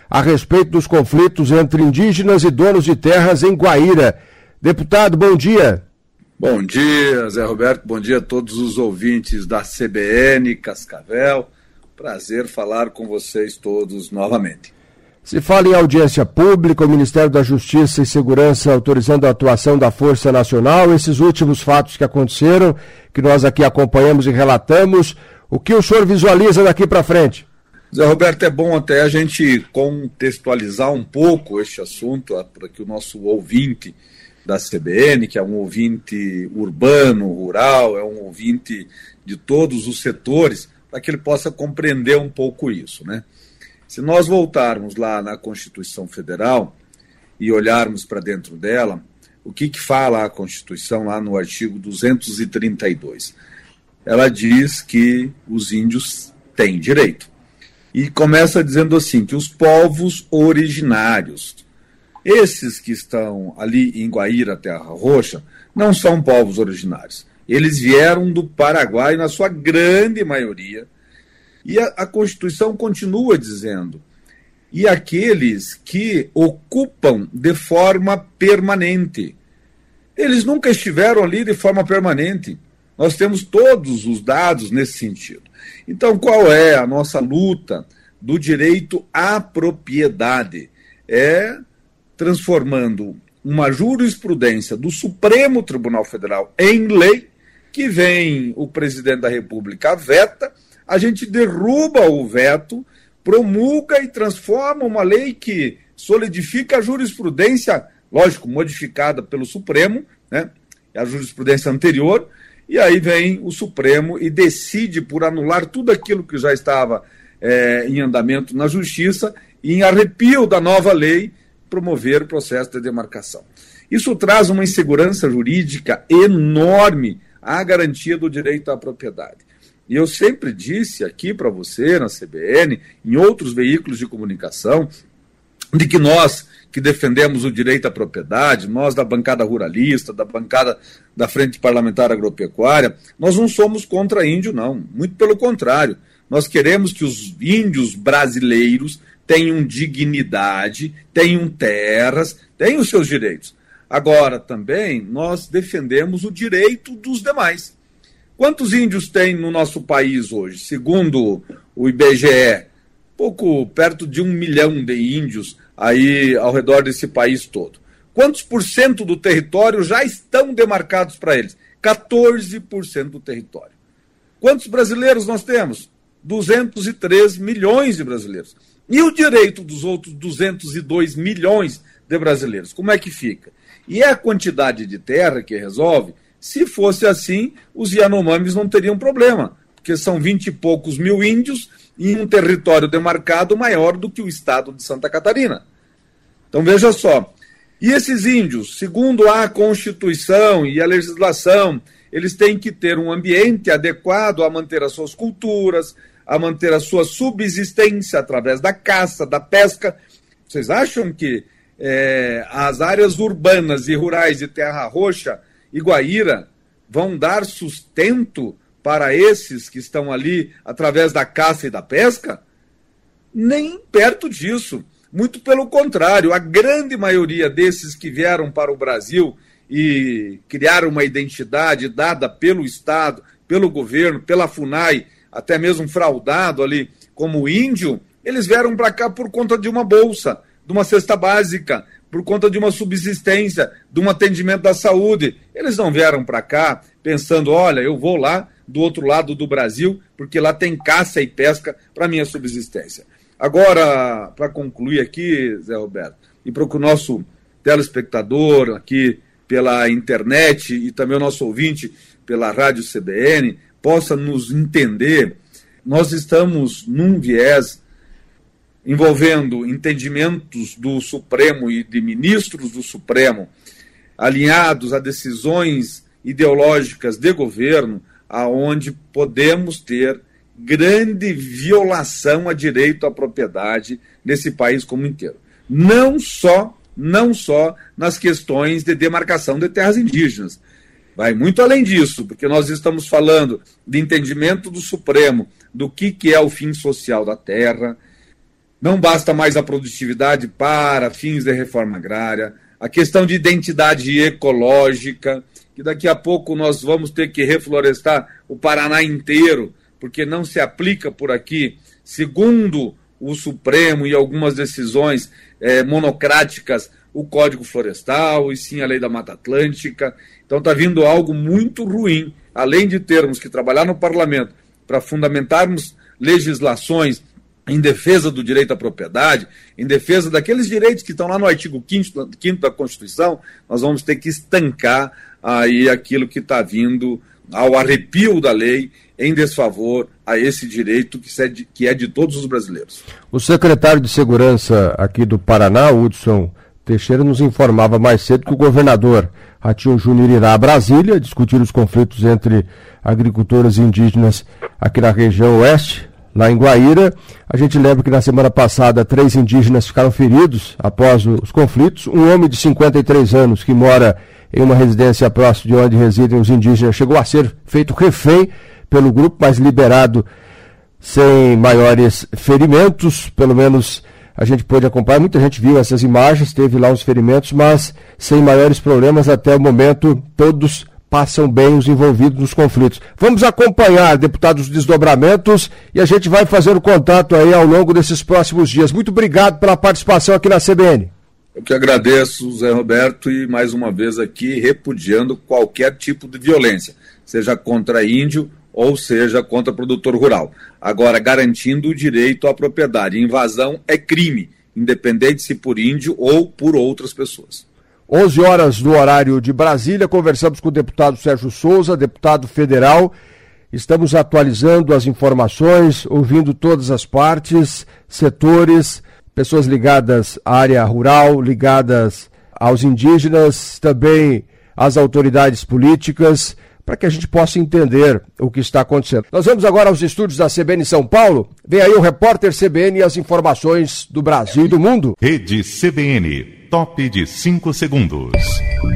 a respeito dos conflitos entre indígenas e donos de terras em Guaíra. Deputado, bom dia. Bom dia, Zé Roberto, bom dia a todos os ouvintes da CBN, Cascavel. Prazer falar com vocês todos novamente. Se fala em audiência pública, o Ministério da Justiça e Segurança autorizando a atuação da Força Nacional, esses últimos fatos que aconteceram, que nós aqui acompanhamos e relatamos, o que o senhor visualiza daqui para frente? Zé Roberto, é bom até a gente contextualizar um pouco este assunto, para que o nosso ouvinte da CBN, que é um ouvinte urbano, rural, é um ouvinte de todos os setores, para que ele possa compreender um pouco isso, né? Se nós voltarmos lá na Constituição Federal e olharmos para dentro dela, o que fala a Constituição lá no artigo 232? Ela diz que os índios têm direito. E começa dizendo assim, que os povos originários, esses que estão ali em Guaíra, Terra Roxa, não são povos originários. Eles vieram do Paraguai, na sua grande maioria. E a Constituição continua dizendo, e aqueles que ocupam de forma permanente. Eles nunca estiveram ali de forma permanente. Nós temos todos os dados nesse sentido. Então, qual é a nossa luta do direito à propriedade? É transformando uma jurisprudência do Supremo Tribunal Federal em lei, que vem o presidente da República veta, a gente derruba o veto, promulga e transforma uma lei que solidifica a jurisprudência, lógico, modificada pelo Supremo, né, a jurisprudência anterior, e aí vem o Supremo e decide por anular tudo aquilo que já estava em andamento na Justiça e, em arrepio da nova lei, promover o processo de demarcação. Isso traz uma insegurança jurídica enorme à garantia do direito à propriedade. E eu sempre disse aqui para você, na CBN, em outros veículos de comunicação, de que nós que defendemos o direito à propriedade, nós da bancada ruralista, da bancada da Frente Parlamentar Agropecuária, nós não somos contra índio, não. Muito pelo contrário. Nós queremos que os índios brasileiros tenham dignidade, tenham terras, tenham os seus direitos. Agora, também, nós defendemos o direito dos demais. Quantos índios tem no nosso país hoje? Segundo o IBGE, perto de 1 milhão de índios aí ao redor desse país todo. Quantos por cento do território já estão demarcados para eles? 14% do território. Quantos brasileiros nós temos? 203 milhões de brasileiros. E o direito dos outros 202 milhões de brasileiros? Como é que fica? E é a quantidade de terra que resolve? Se fosse assim, os Yanomamis não teriam problema, porque são 20 e poucos mil índios em um território demarcado maior do que o estado de Santa Catarina. Então veja só, e esses índios, segundo a Constituição e a legislação, eles têm que ter um ambiente adequado a manter as suas culturas, a manter a sua subsistência através da caça, da pesca. Vocês acham que as áreas urbanas e rurais de Terra Roxa e Guaíra vão dar sustento para esses que estão ali através da caça e da pesca? Nem perto disso. Muito pelo contrário, a grande maioria desses que vieram para o Brasil e criaram uma identidade dada pelo Estado, pelo governo, pela FUNAI, até mesmo fraudado ali como índio, eles vieram para cá por conta de uma bolsa, de uma cesta básica, por conta de uma subsistência, de um atendimento da saúde. Eles não vieram para cá pensando, olha, eu vou lá do outro lado do Brasil, porque lá tem caça e pesca para minha subsistência. Agora, para concluir aqui, Zé Roberto, e para o nosso telespectador aqui pela internet e também o nosso ouvinte pela Rádio CBN possa nos entender, nós estamos num viés envolvendo entendimentos do Supremo e de ministros do Supremo alinhados a decisões ideológicas de governo, aonde podemos ter grande violação a direito à propriedade nesse país como inteiro. Não só nas questões de demarcação de terras indígenas. Vai muito além disso, porque nós estamos falando de entendimento do Supremo, do que é o fim social da terra, Não basta mais a produtividade para fins de reforma agrária, a questão de identidade ecológica, que daqui a pouco nós vamos ter que reflorestar o Paraná inteiro, porque não se aplica por aqui, segundo o Supremo e algumas decisões monocráticas, o Código Florestal e sim a Lei da Mata Atlântica. Então está vindo algo muito ruim, além de termos que trabalhar no parlamento para fundamentarmos legislações em defesa do direito à propriedade, em defesa daqueles direitos que estão lá no artigo 5º da Constituição, nós vamos ter que estancar aí aquilo que está vindo ao arrepio da lei em desfavor a esse direito que é de todos os brasileiros. O secretário de Segurança aqui do Paraná, Hudson Teixeira, nos informava mais cedo que o governador Ratinho Júnior irá a Brasília discutir os conflitos entre agricultores e indígenas aqui na região oeste, lá em Guaíra. A gente lembra que na semana passada 3 indígenas ficaram feridos após os conflitos. Um homem de 53 anos que mora em uma residência próxima de onde residem os indígenas chegou a ser feito refém pelo grupo, mas liberado sem maiores ferimentos. Pelo menos a gente pôde acompanhar, muita gente viu essas imagens, teve lá os ferimentos, mas sem maiores problemas até o momento. Todos passam bem, os envolvidos nos conflitos. Vamos acompanhar, deputado, os desdobramentos e a gente vai fazer o contato aí ao longo desses próximos dias. Muito obrigado pela participação aqui na CBN. Eu que agradeço, Zé Roberto, e mais uma vez aqui repudiando qualquer tipo de violência, seja contra índio ou seja contra produtor rural. Agora, garantindo o direito à propriedade. Invasão é crime, independente se por índio ou por outras pessoas. 11 horas no horário de Brasília, conversamos com o deputado Sérgio Souza, deputado federal. Estamos atualizando as informações, ouvindo todas as partes, setores, pessoas ligadas à área rural, ligadas aos indígenas, também às autoridades políticas, para que a gente possa entender o que está acontecendo. Nós vamos agora aos estúdios da CBN São Paulo. Vem aí o repórter CBN e as informações do Brasil e do mundo. Rede CBN, top de 5 segundos.